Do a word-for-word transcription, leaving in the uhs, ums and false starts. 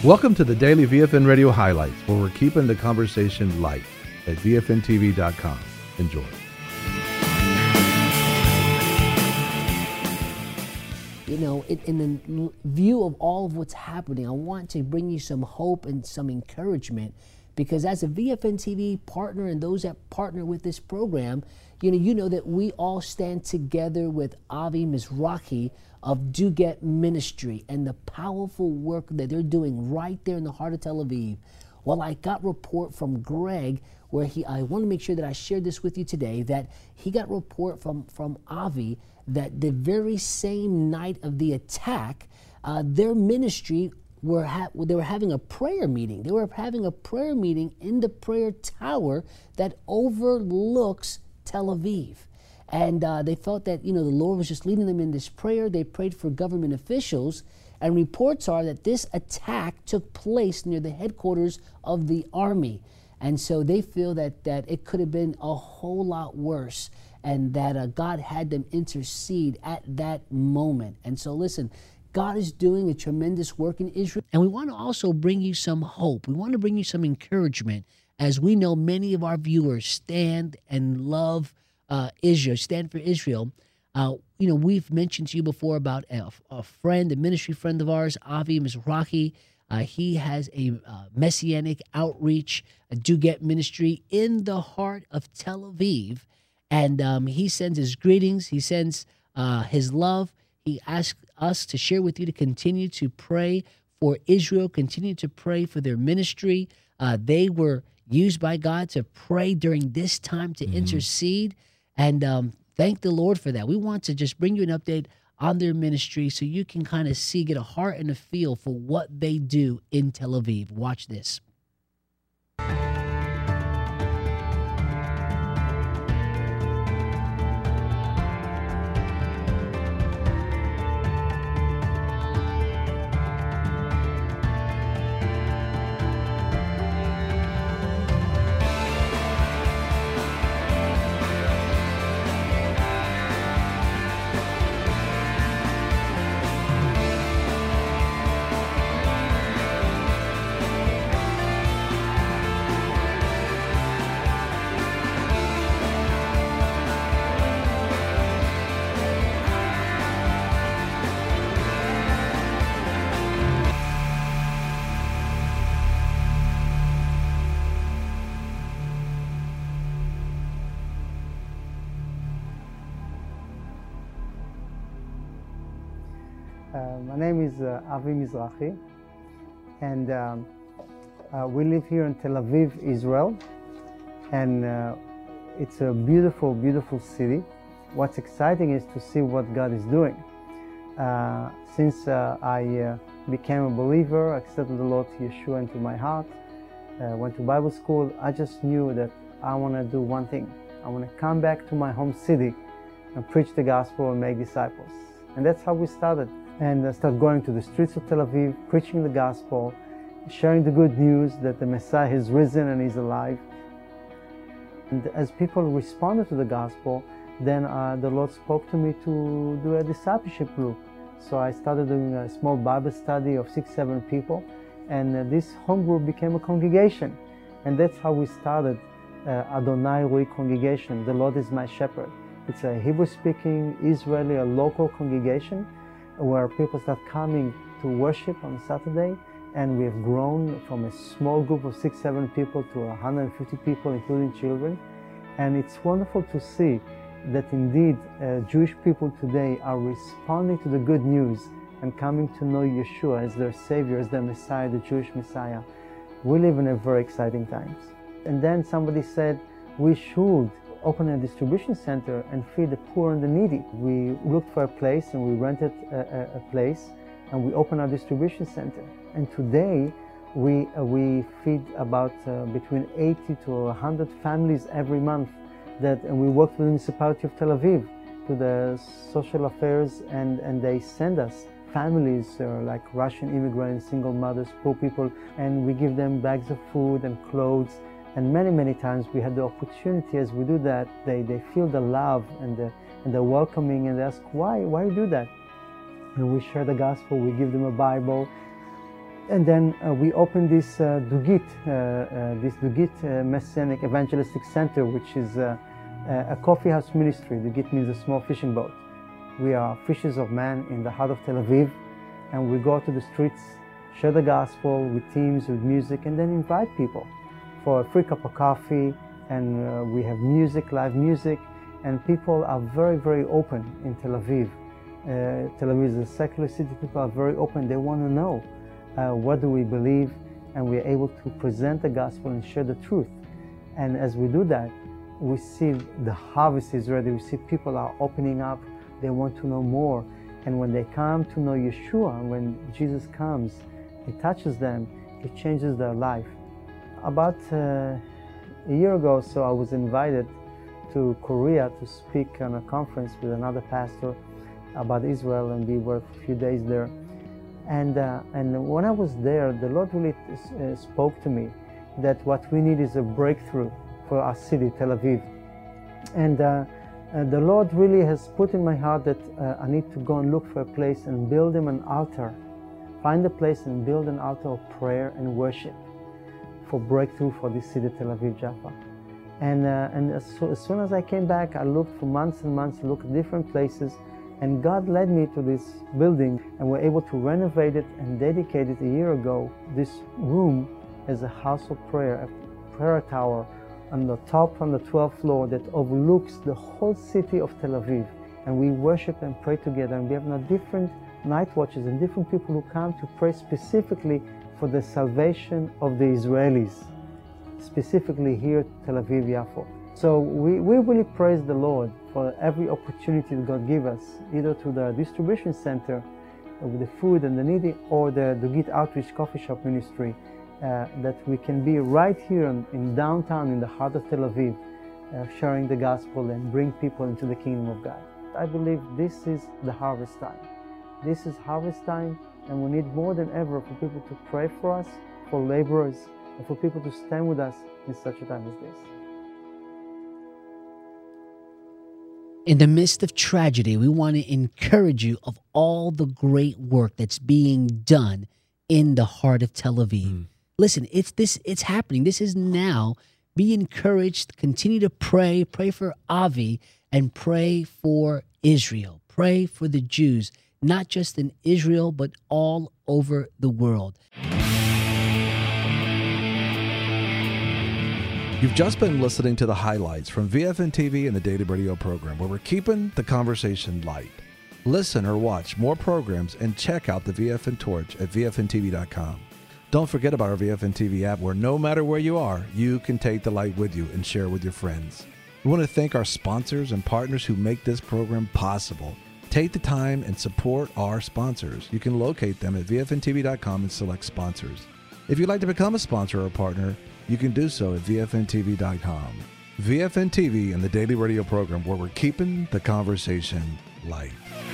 Welcome to the Daily V F N Radio Highlights, where we're keeping the conversation light at V F N T V dot com. Enjoy. You know, in, in the view of all of what's happening, I want to bring you some hope and some encouragement, because as a V F N T V partner and those that partner with this program, you know, you know that we all stand together with Avi Mizrahi of Do Get Ministry and the powerful work that they're doing right there in the heart of Tel Aviv. Well, I got report from Greg where he, I want to make sure that I shared this with you today, that he got report from, from Avi that the very same night of the attack, uh, their ministry were ha- they were having a prayer meeting. They were having a prayer meeting in the prayer tower that overlooks Tel Aviv. And uh, they felt that, you know, the Lord was just leading them in this prayer. They prayed for government officials. And reports are that this attack took place near the headquarters of the army. And so they feel that, that it could have been a whole lot worse, and that uh, God had them intercede at that moment. And so listen, God is doing a tremendous work in Israel. And we want to also bring you some hope. We want to bring you some encouragement, as we know many of our viewers stand and love uh, Israel, stand for Israel. Uh, you know, we've mentioned to you before about a, a friend, a ministry friend of ours, Avi Mizrahi. Uh, he has a uh, messianic outreach, a Do Get Ministry in the heart of Tel Aviv. And um, he sends his greetings. He sends uh, his love. He asks us to share with you to continue to pray for Israel, continue to pray for their ministry. Uh, they were used by God to pray during this time, to mm-hmm. intercede. And um, thank the Lord for that. We want to just bring you an update on their ministry so you can kind of see, get a heart and a feel for what they do in Tel Aviv. Watch this. Uh, my name is uh, Avi Mizrahi, and um, uh, we live here in Tel Aviv, Israel, and uh, it's a beautiful, beautiful city. What's exciting is to see what God is doing. Uh, since uh, I uh, became a believer, accepted the Lord Yeshua into my heart, uh, went to Bible school, I just knew that I want to do one thing. I want to come back to my home city and preach the gospel and make disciples. And that's how we started. And I started going to the streets of Tel Aviv, preaching the gospel, sharing the good news that the Messiah has risen and is alive. And as people responded to the gospel, then uh, the Lord spoke to me to do a discipleship group. So I started doing a small Bible study of six, seven people, and uh, this home group became a congregation. And that's how we started uh, Adonai Rui congregation, the Lord is my shepherd. It's a Hebrew-speaking, Israeli, a local congregation where people start coming to worship on Saturday, and we have grown from a small group of six, seven people to one hundred fifty people, including children. And it's wonderful to see that indeed uh, Jewish people today are responding to the good news and coming to know Yeshua as their Savior, as their Messiah, the Jewish Messiah. We live in a very exciting times. And then somebody said, we should open a distribution center and feed the poor and the needy. We looked for a place and we rented a, a, a place and we opened our distribution center. And today we, uh, we feed about uh, between eighty to one hundred families every month. That, and we work with the municipality of Tel Aviv, to the social affairs, and, and they send us families uh, like Russian immigrants, single mothers, poor people, and we give them bags of food and clothes. And many, many times we had the opportunity as we do that, they, they feel the love and the, and the welcoming, and they ask, why, why you do that? And we share the gospel, we give them a Bible. And then uh, we opened this uh, Dugit, uh, uh, this Dugit uh, Messianic Evangelistic Center, which is uh, a coffee house ministry. Dugit means a small fishing boat. We are fishers of man in the heart of Tel Aviv, and we go to the streets, share the gospel with teams, with music, and then invite people for a free cup of coffee, and uh, we have music, live music, and people are very, very open in Tel Aviv. Uh, Tel Aviv is a secular city. People are very open. They want to know uh, what do we believe, and we're able to present the gospel and share the truth. And as we do that, we see the harvest is ready. We see people are opening up. They want to know more. And when they come to know Yeshua, when Jesus comes, it touches them, it changes their life. About uh, a year ago or so, I was invited to Korea to speak on a conference with another pastor about Israel, and we were a few days there. And, uh, and when I was there, the Lord really uh, spoke to me that what we need is a breakthrough for our city, Tel Aviv. And uh, uh, the Lord really has put in my heart that uh, I need to go and look for a place and build him an altar. Find a place and build an altar of prayer and worship for breakthrough for this city, Tel Aviv, Jaffa. And, uh, and as, so, as soon as I came back, I looked for months and months, looked at different places, and God led me to this building, and we're able to renovate it and dedicate it a year ago, this room, as a house of prayer, a prayer tower on the top, on the twelfth floor, that overlooks the whole city of Tel Aviv. And we worship and pray together, and we have now different night watches and different people who come to pray specifically for the salvation of the Israelis, specifically here at Tel Aviv, Yafo. So we, we really praise the Lord for every opportunity that God gives us, either to the distribution center with the food and the needy, or the Dugit Outreach Coffee Shop Ministry, uh, that we can be right here in, in downtown, in the heart of Tel Aviv, uh, sharing the gospel and bring people into the kingdom of God. I believe this is the harvest time. This is harvest time, and we need more than ever for people to pray for us, for laborers, and for people to stand with us in such a time as this. In the midst of tragedy, we want to encourage you of all the great work that's being done in the heart of Tel Aviv. Mm. Listen, it's this. It's happening. This is now. Be encouraged. Continue to pray. Pray for Avi and pray for Israel. Pray for the Jews, not just in Israel, but all over the world. You've just been listening to the highlights from V F N T V and the Daily Radio program, where we're keeping the conversation light. Listen or watch more programs and check out the V F N Torch at V F N T V dot com. Don't forget about our V F N T V app, where no matter where you are, you can take the light with you and share with your friends. We want to thank our sponsors and partners who make this program possible. Take the time and support our sponsors. You can locate them at V F N T V dot com and select sponsors. If you'd like to become a sponsor or a partner, you can do so at V F N T V dot com. V F N T V and the Daily Radio program, where we're keeping the conversation light.